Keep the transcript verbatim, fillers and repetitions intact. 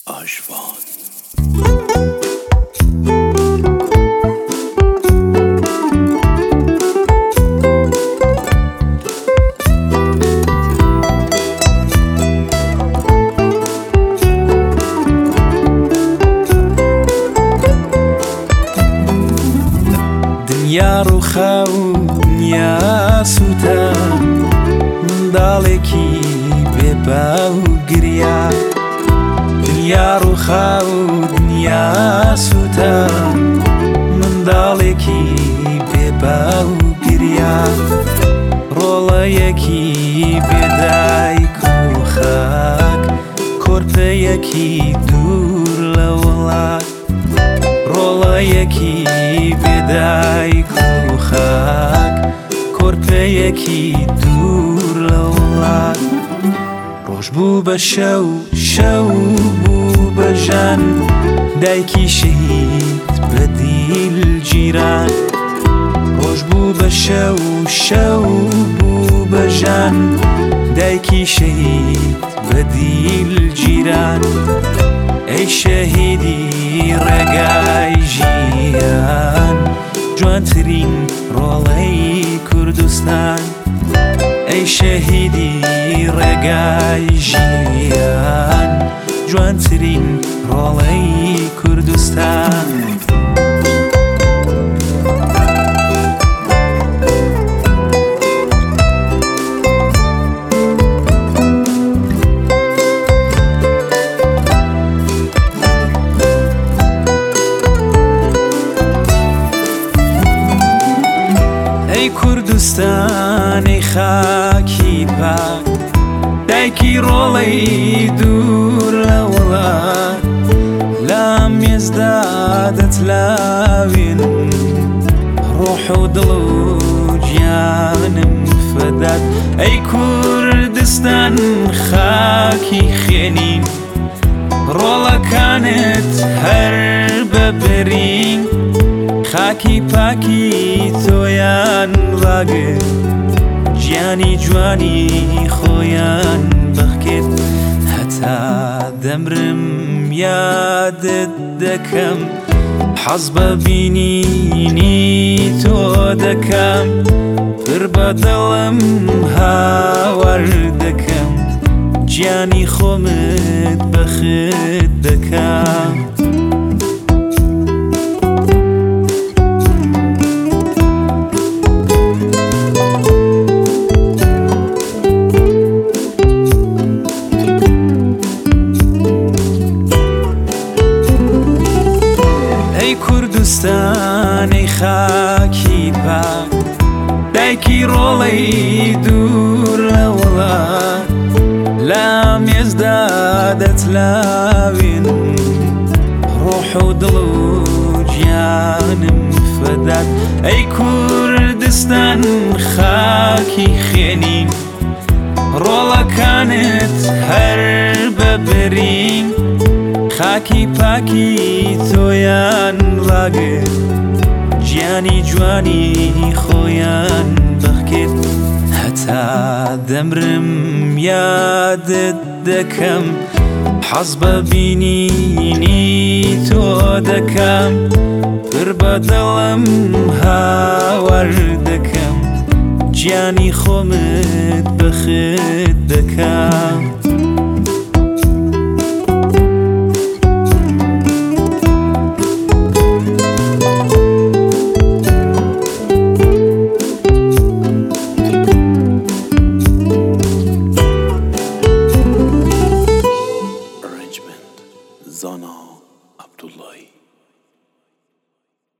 آژوان. دنیا ڕووخا و دنیا سووتە، منداڵێکی بێبا و گریا. دنیا ڕووخا و دنیا سووتە، منداڵێکی بێبا و گریا. ڕۆڵەیەکی بێدایک و خاک، کۆرپەیەکی دوور لە وڵات. ڕۆڵەیەکی بێدایک و خاک، کۆرپەیەکی دوور لە وڵات. ڕۆژ بوو بە شەو، شەو بوو بە ژان، دایکی شەهید بە دیلگیران. ڕۆژ بوو بە شەو، شەو بوو بە ژان، دایکی شەهید بە دیلگیران. ئەی شەهیدی ڕێگای ژیان، جوانترین ڕۆڵەی کوردستان. ئەی شەهیدی ڕێگای ژیان، جوانترین ڕۆڵەی کوردستان. ئەی کوردستان، ئەی خاکی پاک، دایکی ڕۆڵەی دوور لە وڵات. لە مێزدا دەتلاوێن، ڕۆح و دڵ و گیانم فەدات. ئەی کوردستان، خاکی خوێنین، ڕۆڵەکانت هەر بەبرین. خاکی پاکی تۆیان ڕاگرت، گیانی جوانی خۆیان بەخکرد. هەتا دەمرم یادت دەکەم، حەز بە بینینی تۆ دەکەم. پڕ بە دڵم هاوار دەکەم، گیانی خۆمت بەخت دەکەم. ئەی کوردستان، ئەی خاکی پاک، دایکی ڕۆڵەی دوور لە وڵات. لە مێزدا دەتلاوێن، ڕۆح و دڵ و گیانم فەدات. ئەی کوردستان، خاکی خوێنین، ڕۆڵەکانت هەر بەبرین. خاکی پاکی تۆیان ڕاگرت، گیانی جوانی خۆیان بەخکرد. هەتا دەمرم یادت دەکەم، حەز بە بینینی تۆ دەکەم. پڕ بە دڵم هاوار دەکەم، گیانی خۆمت بەخت دەکەم. Arrangement Zana.